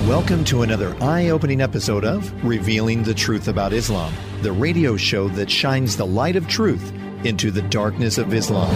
Welcome to another eye-opening episode of Revealing the Truth About Islam, the radio show that shines the light of truth into the darkness of Islam.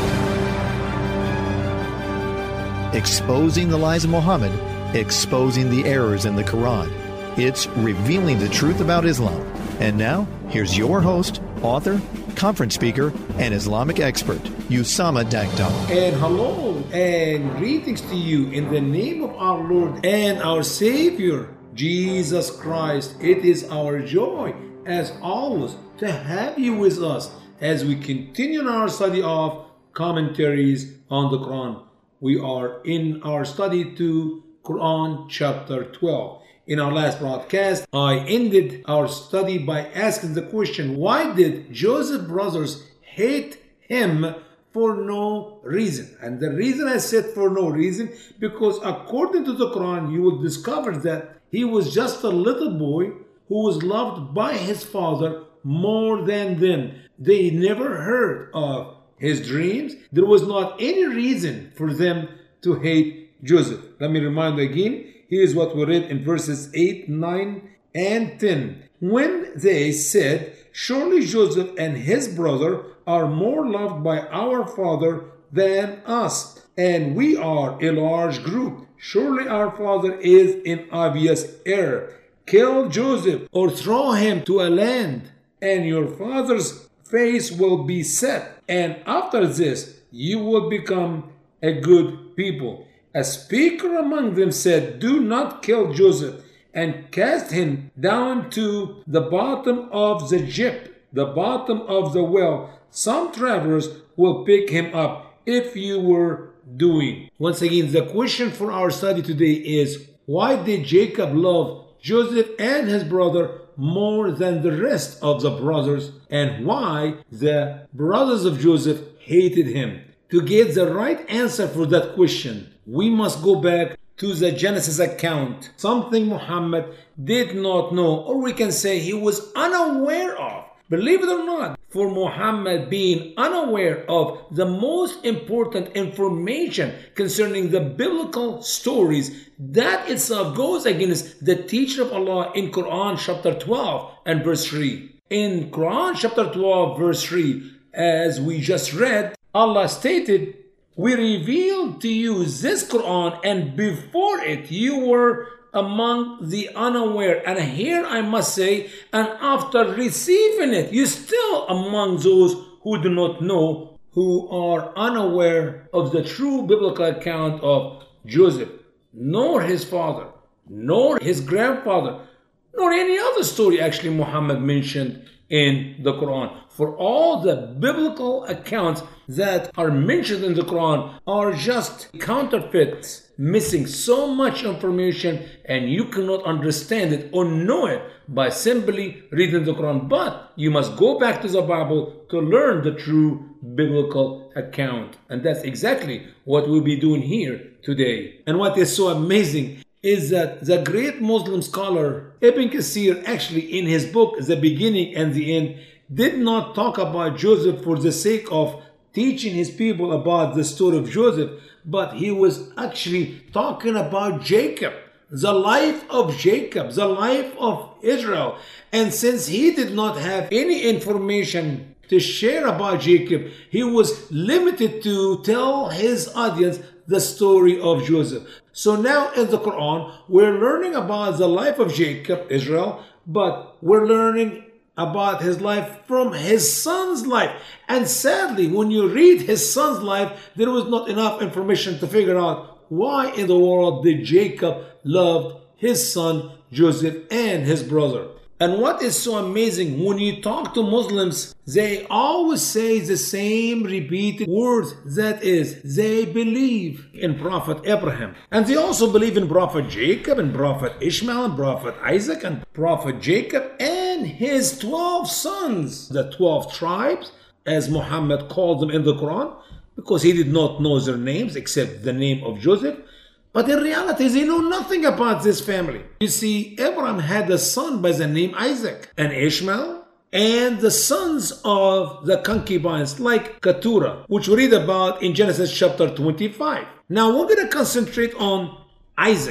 Exposing the lies of Muhammad, exposing the errors in the Quran. It's Revealing the Truth About Islam. And now, here's your host, author, conference speaker, and Islamic expert, Usama Dagdar. And hello and greetings to you in the name of our Lord and our Savior, Jesus Christ. It is our joy, as always, to have you with us as we continue our study of commentaries on the Quran. We are in our study to Quran chapter 12. In our last broadcast, I ended our study by asking the question, why did Joseph's brothers hate him for no reason? And the reason I said for no reason, because according to the Quran, you will discover that he was just a little boy who was loved by his father more than them. They never heard of his dreams. There was not any reason for them to hate Joseph. Let me remind you again. Here's what we read in verses 8, 9, and 10. When they said, surely Joseph and his brother are more loved by our father than us, and we are a large group. Surely our father is in obvious error. Kill Joseph or throw him to a land, and your father's face will be set. And after this, you will become a good people. A speaker among them said, do not kill Joseph and cast him down to the bottom of the Jib, the bottom of the well. Some travelers will pick him up if you were doing. Once again, the question for our study today is, why did Jacob love Joseph and his brother more than the rest of the brothers, and why the brothers of Joseph hated him? To get the right answer for that question, we must go back to the Genesis account, something Muhammad did not know, or we can say he was unaware of. Believe it or not, for Muhammad being unaware of the most important information concerning the biblical stories, that itself goes against the teaching of Allah in Quran chapter 12 and verse 3. In Quran chapter 12 verse 3, as we just read, Allah stated, we revealed to you this Quran, and before it you were among the unaware. And here I must say, and after receiving it, you're still among those who do not know, who are unaware of the true biblical account of Joseph, nor his father, nor his grandfather, nor any other story actually Muhammad mentioned in the Quran. For all the biblical accounts that are mentioned in the Quran are just counterfeits, missing so much information, and you cannot understand it or know it by simply reading the Quran. But you must go back to the Bible to learn the true biblical account. And that's exactly what we'll be doing here today. And what is so amazing is that the great Muslim scholar Ibn Kathir, actually in his book The Beginning and the End, did not talk about Joseph for the sake of teaching his people about the story of Joseph, but he was actually talking about Jacob, the life of Jacob, the life of Israel. And since he did not have any information to share about Jacob, he was limited to tell his audience the story of Joseph. So now in the Quran, we're learning about the life of Jacob, Israel, but we're learning about his life from his son's life. And sadly, when you read his son's life, there was not enough information to figure out why in the world did Jacob love his son Joseph and his brother. And what is so amazing, when you talk to Muslims, they always say the same repeated words. That is, they believe in Prophet Abraham. And they also believe in Prophet Jacob and Prophet Ishmael and Prophet Isaac and Prophet Jacob and his 12 sons, the 12 tribes, as Muhammad called them in the Quran, because he did not know their names except the name of Joseph. But in reality, they know nothing about this family. You see, Abraham had a son by the name Isaac and Ishmael, and the sons of the concubines like Keturah, which we read about in Genesis chapter 25. Now we're going to concentrate on Isaac.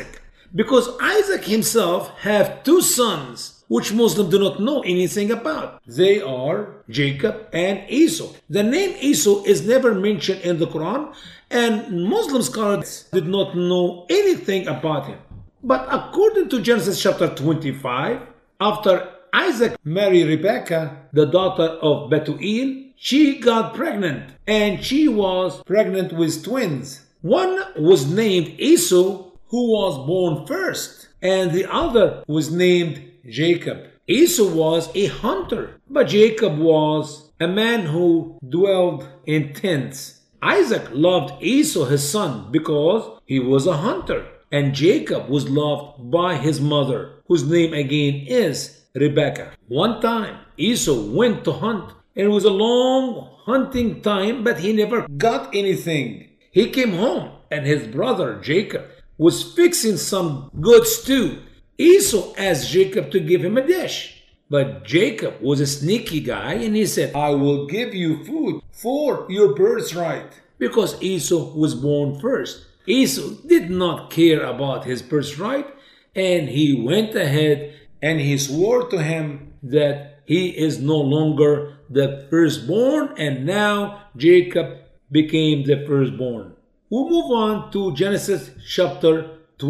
because Isaac himself have two sons which Muslims do not know anything about. They are Jacob and Esau. The name Esau is never mentioned in the Quran, and Muslim scholars did not know anything about him. But according to Genesis chapter 25, after Isaac married Rebekah, the daughter of Bethuel, she got pregnant, and she was pregnant with twins. One was named Esau, who was born first, and the other was named Jacob. Esau was a hunter, but Jacob was a man who dwelled in tents. Isaac loved Esau, his son, because he was a hunter, and Jacob was loved by his mother, whose name again is Rebekah. One time, Esau went to hunt, and it was a long hunting time, but he never got anything. He came home, and his brother Jacob was fixing some good stew. Esau asked Jacob to give him a dish, but Jacob was a sneaky guy, and he said, "I will give you food for your birthright," because Esau was born first. Esau did not care about his birthright, and he went ahead and he swore to him that he is no longer the firstborn, and now Jacob became the firstborn. We'll move on to Genesis chapter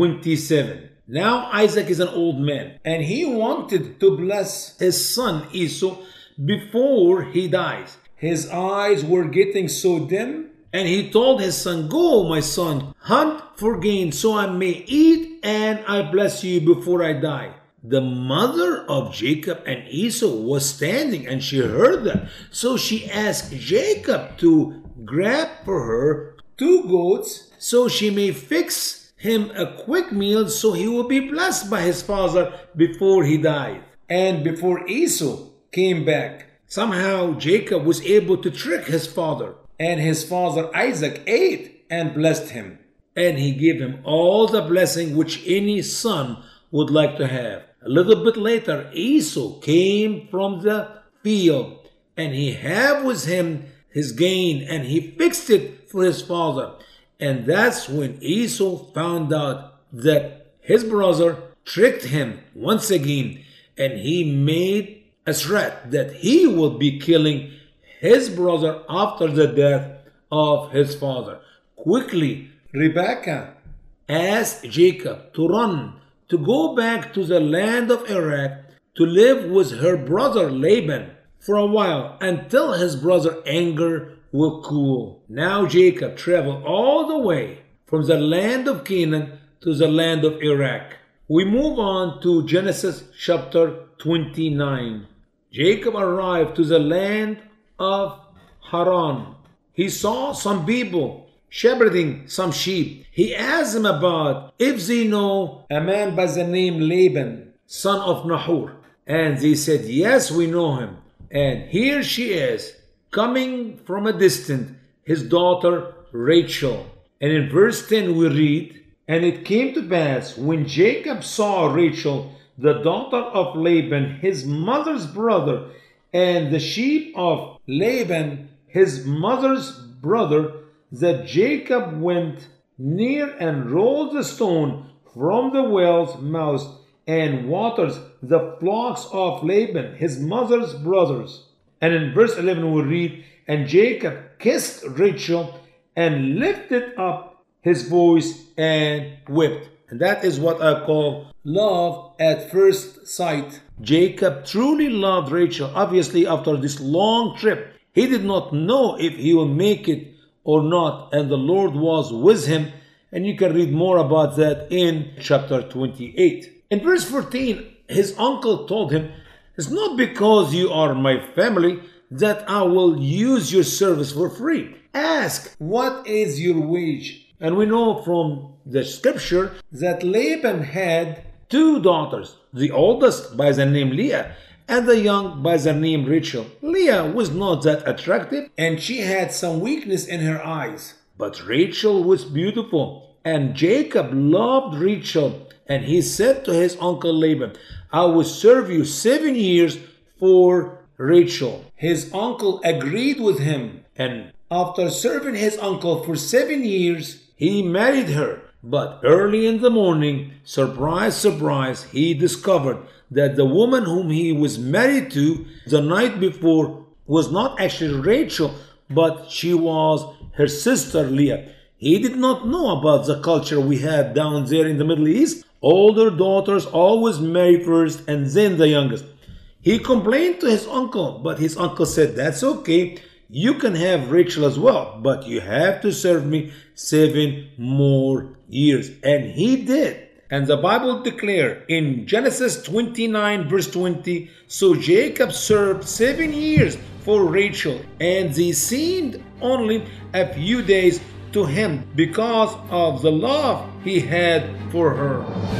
27. Now Isaac is an old man, and he wanted to bless his son Esau before he dies. His eyes were getting so dim, and he told his son, "Go, my son, hunt for gain, so I may eat, and I bless you before I die." The mother of Jacob and Esau was standing, and she heard that. So she asked Jacob to grab for her 2 goats, so she may fix him a quick meal, so he will be blessed by his father before he died. And before Esau came back, somehow Jacob was able to trick his father, and his father Isaac ate and blessed him, and he gave him all the blessing which any son would like to have. A little bit later, Esau came from the field, and he had with him his gain, and he fixed it for his father. And that's when Esau found out that his brother tricked him once again, and he made a threat that he would be killing his brother after the death of his father. Quickly, Rebekah asked Jacob to run, to go back to the land of Iraq, to live with her brother Laban for a while until his brother's anger will cool. Now Jacob traveled all the way from the land of Canaan to the land of Iraq. We move on to Genesis chapter 29. Jacob arrived to the land of Haran. He saw some people shepherding some sheep. He asked them about if they know a man by the name Laban, son of Nahor. And they said, "Yes, we know him." And here she is, coming from a distance, his daughter Rachel. And in verse 10 we read, "And it came to pass, when Jacob saw Rachel, the daughter of Laban, his mother's brother, and the sheep of Laban, his mother's brother, that Jacob went near and rolled the stone from the well's mouth and waters the flocks of Laban, his mother's brothers." And in verse 11 we read, "And Jacob kissed Rachel and lifted up his voice and wept." And that is what I call love at first sight. Jacob truly loved Rachel. Obviously, after this long trip, he did not know if he will make it or not, and the Lord was with him, and you can read more about that in chapter 28. In verse 14, his uncle told him, "It's not because you are my family that I will use your service for free. Ask, what is your wage?" And we know from the scripture that Laban had 2 daughters, the oldest by the name Leah, and the young by the name Rachel. Leah was not that attractive, and she had some weakness in her eyes. But Rachel was beautiful, and Jacob loved Rachel, and he said to his uncle Laban, "I will serve you 7 years for Rachel." His uncle agreed with him, and after serving his uncle for 7 years, he married her. But early in the morning, surprise, surprise, he discovered that the woman whom he was married to the night before was not actually Rachel, but she was her sister Leah. He did not know about the culture we have down there in the Middle East. Older daughters always marry first and then the youngest. He complained to his uncle, but his uncle said, "That's okay. You can have Rachel as well, but you have to serve me 7 more years." And he did. And the Bible declared in Genesis 29 verse 20, so Jacob served 7 years for Rachel, and they seemed only a few days to him because of the love he had for her.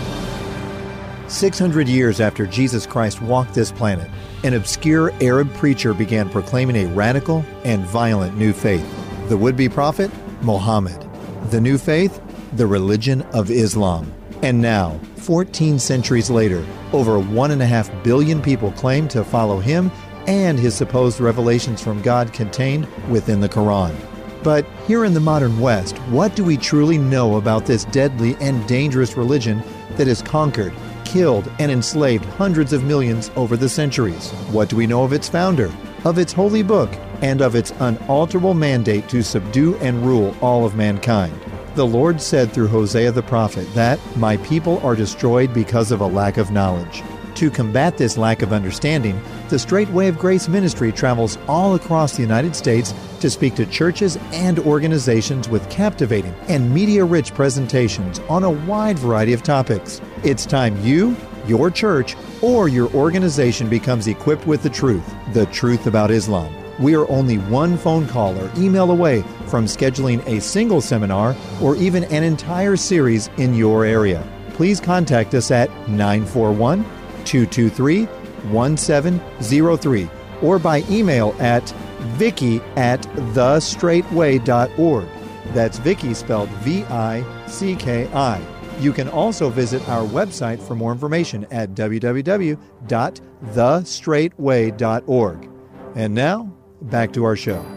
600 years after Jesus Christ walked this planet, an obscure Arab preacher began proclaiming a radical and violent new faith. The would-be prophet, Muhammad. The new faith, the religion of Islam. And now, 14 centuries later, over 1.5 billion people claim to follow him and his supposed revelations from God contained within the Quran. But here in the modern West, what do we truly know about this deadly and dangerous religion that has conquered, killed, and enslaved hundreds of millions over the centuries? What do we know of its founder, of its holy book, and of its unalterable mandate to subdue and rule all of mankind? The Lord said through Hosea the prophet that, "My people are destroyed because of a lack of knowledge." To combat this lack of understanding, the Straight Way of Grace ministry travels all across the United States to speak to churches and organizations with captivating and media-rich presentations on a wide variety of topics. It's time you, your church, or your organization becomes equipped with the truth about Islam. We are only one phone call or email away from scheduling a single seminar or even an entire series in your area. Please contact us at 941-223-1703 or by email at vicky@thestraightway.org. That's Vicky spelled VICKI. You can also visit our website for more information at www.thestraightway.org. And now, back to our show.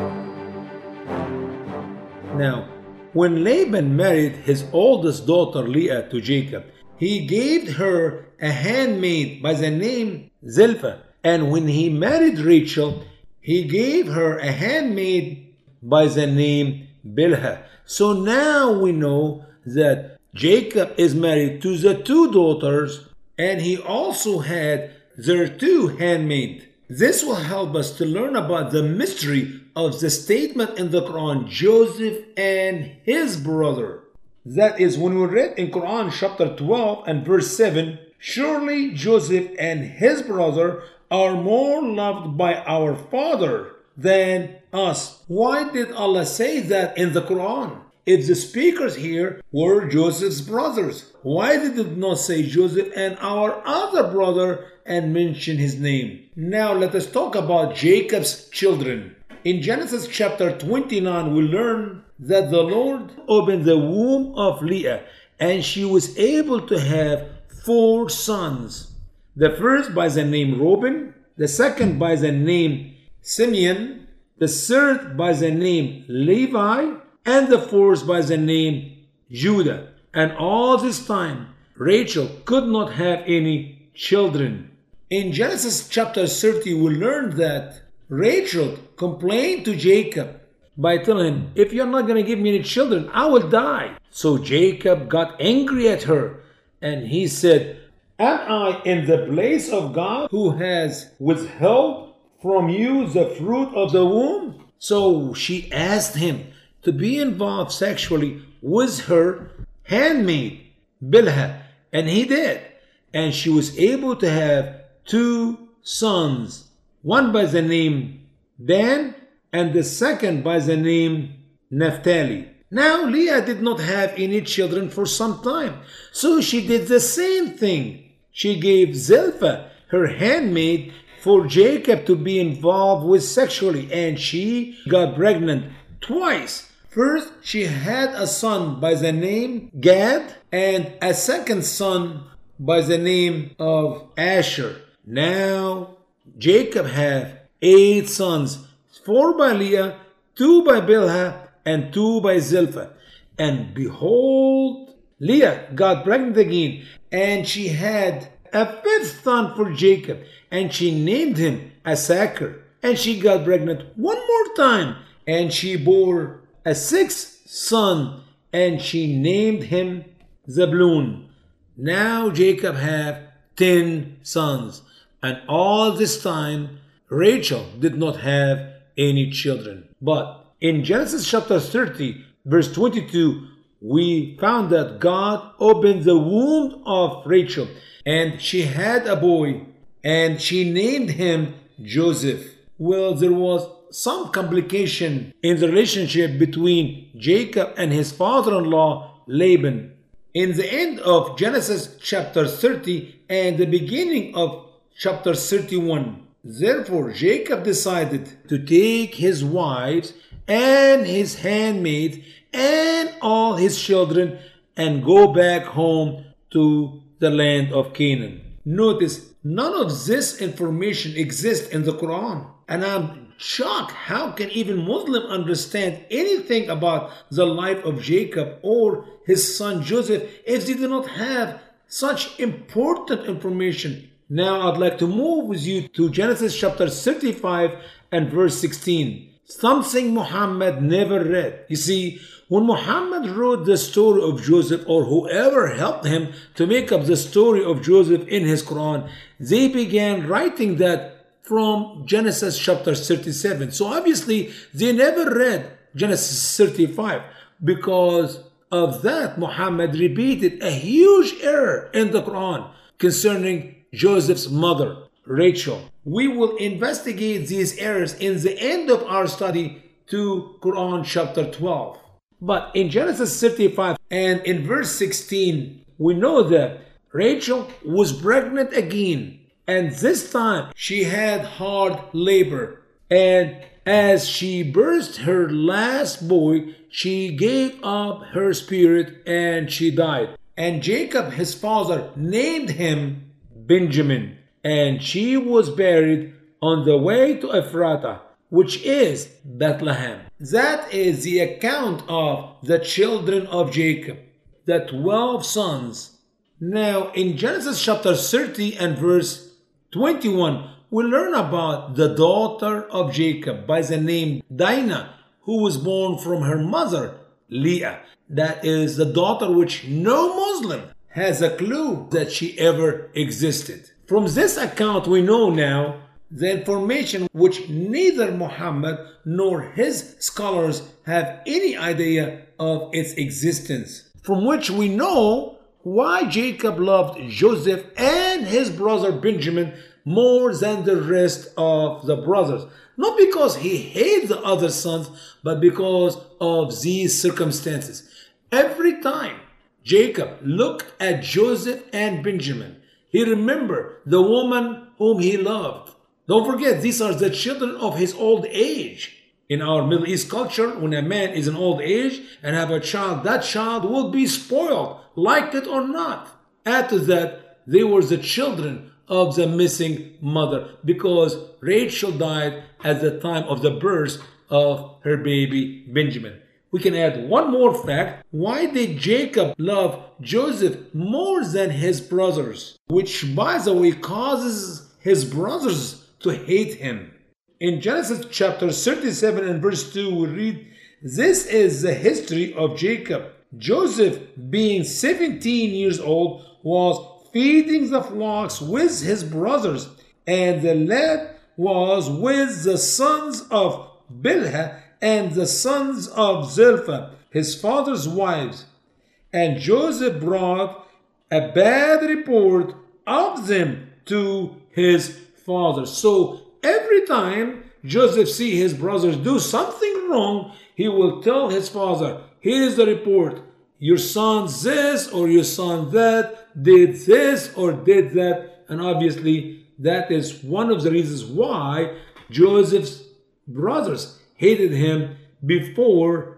Now, when Laban married his oldest daughter Leah to Jacob, he gave her a handmaid by the name Zilpah. And when he married Rachel, he gave her a handmaid by the name Bilhah. So now we know that Jacob is married to the 2 daughters, and he also had their 2 handmaids. This will help us to learn about the mystery of the statement in the Quran, Joseph and his brother. That is, when we read in Quran chapter 12 and verse 7, surely Joseph and his brother are more loved by our father than us. Why did Allah say that in the Quran? If the speakers here were Joseph's brothers, why did it not say Joseph and our other brother and mention his name? Now let us talk about Jacob's children. In Genesis chapter 29, we learn that the Lord opened the womb of Leah and she was able to have 4 sons. The first by the name Reuben, the second by the name Simeon, the third by the name Levi, and the fourth by the name Judah. And all this time, Rachel could not have any children. In Genesis chapter 30, we learned that Rachel complained to Jacob by telling him, "If you're not going to give me any children, I will die." So Jacob got angry at her, and he said, "Am I in the place of God who has withheld from you the fruit of the womb?" So she asked him to be involved sexually with her handmaid, Bilhah, and he did. And she was able to have 2 sons, one by the name Dan and the second by the name Naphtali. Now Leah did not have any children for some time, so she did the same thing. She gave Zilpah, her handmaid, for Jacob to be involved with sexually, and she got pregnant twice. First, she had a son by the name Gad and a second son by the name of Asher. Now, Jacob had 8 sons, 4 by Leah, 2 by Bilhah, and 2 by Zilpah. And behold, Leah got pregnant again, and she had a fifth son for Jacob, and she named him Issachar. And she got pregnant one more time, and she bore a sixth son, and she named him Zebulun. Now Jacob had 10 sons, and all this time Rachel did not have any children. But in Genesis chapter 30, verse 22, we found that God opened the womb of Rachel, and she had a boy, and she named him Joseph. Well, there was some complication in the relationship between Jacob and his father-in-law Laban. In the end of Genesis chapter 30 and the beginning of chapter 31, therefore Jacob decided to take his wives and his handmaid and all his children and go back home to the land of Canaan. Notice, none of this information exists in the Quran. And I'm shocked, how can even Muslims understand anything about the life of Jacob or his son Joseph if they do not have such important information? Now I'd like to move with you to Genesis chapter 35 and verse 16. Something Muhammad never read. You see, when Muhammad wrote the story of Joseph, or whoever helped him to make up the story of Joseph in his Quran, they began writing that from Genesis chapter 37. So obviously they never read Genesis 35. Because of that, Muhammad repeated a huge error in the Quran concerning Joseph's mother, Rachel. We will investigate these errors in the end of our study to Quran chapter 12. But in Genesis 35 and in verse 16, we know that Rachel was pregnant again. And this time she had hard labor. And as she birthed her last boy, she gave up her spirit and she died. And Jacob, his father, named him Benjamin. And she was buried on the way to Ephrata, which is Bethlehem. That is the account of the children of Jacob, the 12 sons. Now in Genesis chapter 30 and verse 21, we learn about the daughter of Jacob by the name Dinah, who was born from her mother, Leah. That is the daughter which no Muslim has a clue that she ever existed. From this account, we know now the information which neither Muhammad nor his scholars have any idea of its existence, from which we know why Jacob loved Joseph and his brother Benjamin more than the rest of the brothers. Not because he hated the other sons, but because of these circumstances. Every time Jacob looked at Joseph and Benjamin, he remembered the woman whom he loved. Don't forget, these are the children of his old age. In our Middle East culture, when a man is in old age and have a child, that child will be spoiled, like it or not. Add to that, they were the children of the missing mother, because Rachel died at the time of the birth of her baby Benjamin. We can add one more fact. Why did Jacob love Joseph more than his brothers? Which, by the way, causes his brothers to hate him. In Genesis chapter 37 and verse 2, we read, "This is the history of Jacob. Joseph, being 17 years old, was feeding the flocks with his brothers, and the lad was with the sons of Bilhah and the sons of Zilpah, his father's wives. And Joseph brought a bad report of them to his father." So every time Joseph see his brothers do something wrong, he will tell his father, "Here is the report. Your son this or your son that did this or did that." And obviously that is one of the reasons why Joseph's brothers hated him before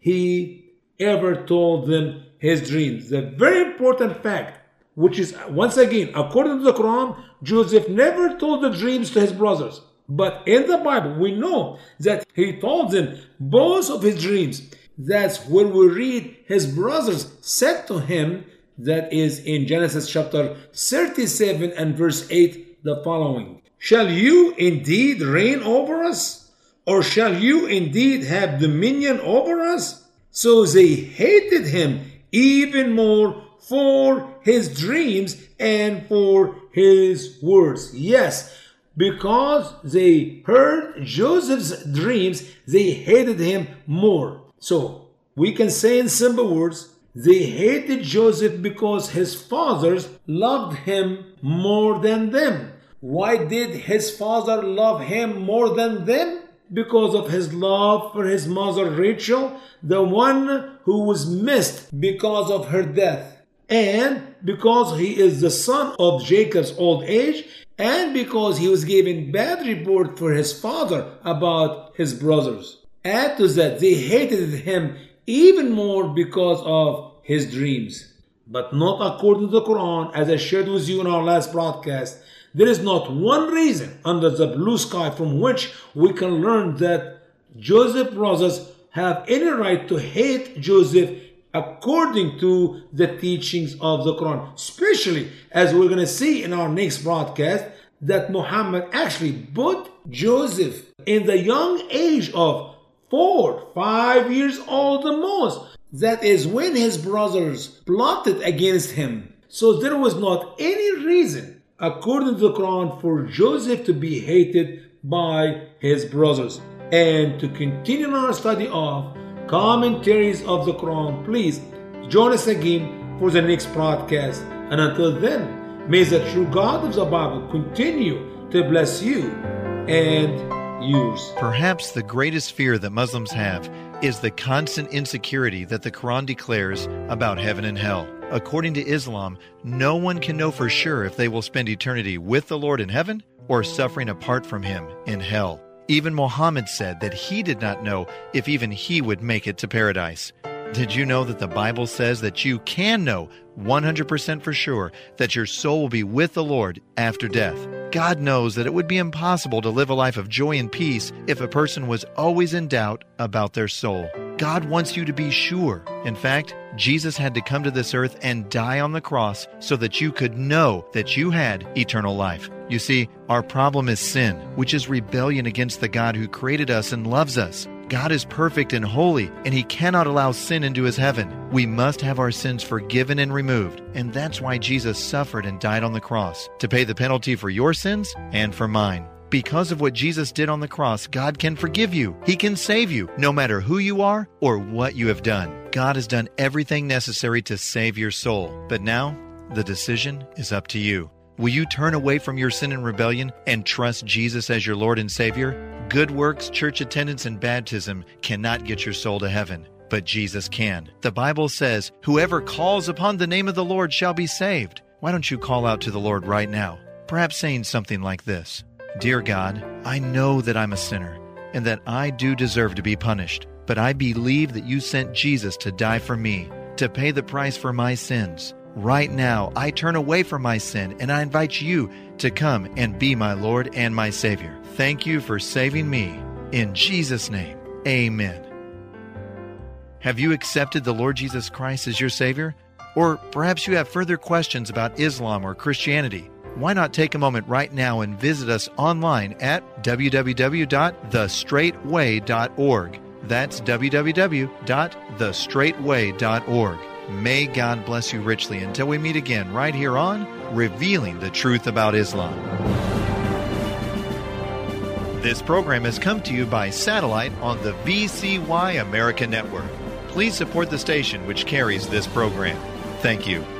he ever told them his dreams. The very important fact, which is, once again, according to the Quran, Joseph never told the dreams to his brothers. But in the Bible, we know that he told them both of his dreams. That's where we read his brothers said to him, that is in Genesis chapter 37 and verse 8, the following. Shall you indeed reign over us? Or shall you indeed have dominion over us? So they hated him even more for his dreams and for his words. Yes, because they heard Joseph's dreams, they hated him more. So we can say in simple words, they hated Joseph because his fathers loved him more than them. Why did his father love him more than them? Because of his love for his mother Rachel, the one who was missed because of her death, and because he is the son of Jacob's old age, and because he was given bad report for his father about his brothers. Add to that, they hated him even more because of his dreams. But not according to the Quran, as I shared with you in our last broadcast. There is not one reason under the blue sky from which we can learn that Joseph's brothers have any right to hate Joseph according to the teachings of the Quran. Especially as we're going to see in our next broadcast that Muhammad actually put Joseph in the young age of 4-5 years old the most. That is when his brothers plotted against him. So there was not any reason, according to the Quran, for Joseph to be hated by his brothers. And to continue our study of commentaries of the Quran, please join us again for the next broadcast. And until then, may the true God of the Bible continue to bless you and yours. Perhaps the greatest fear that Muslims have is the constant insecurity that the Quran declares about heaven and hell. According to Islam, no one can know for sure if they will spend eternity with the Lord in heaven or suffering apart from Him in hell. Even Muhammad said that he did not know if even he would make it to paradise. Did you know that the Bible says that you can know 100% for sure that your soul will be with the Lord after death? God knows that it would be impossible to live a life of joy and peace if a person was always in doubt about their soul. God wants you to be sure. In fact, Jesus had to come to this earth and die on the cross so that you could know that you had eternal life. You see, our problem is sin, which is rebellion against the God who created us and loves us. God is perfect and holy, and He cannot allow sin into His heaven. We must have our sins forgiven and removed, and that's why Jesus suffered and died on the cross, to pay the penalty for your sins and for mine. Because of what Jesus did on the cross, God can forgive you. He can save you, no matter who you are or what you have done. God has done everything necessary to save your soul. But now, the decision is up to you. Will you turn away from your sin and rebellion and trust Jesus as your Lord and Savior? Good works, church attendance, and baptism cannot get your soul to heaven, but Jesus can. The Bible says, "Whoever calls upon the name of the Lord shall be saved." Why don't you call out to the Lord right now? Perhaps saying something like this: Dear God, I know that I'm a sinner and that I do deserve to be punished, but I believe that you sent Jesus to die for me, to pay the price for my sins. Right now, I turn away from my sin and I invite you to come and be my Lord and my Savior. Thank you for saving me. In Jesus' name, amen. Have you accepted the Lord Jesus Christ as your Savior? Or perhaps you have further questions about Islam or Christianity. Why not take a moment right now and visit us online at www.thestraightway.org. That's www.thestraightway.org. May God bless you richly until we meet again right here on Revealing the Truth About Islam. This program has come to you by satellite on the VCY America Network. Please support the station which carries this program. Thank you.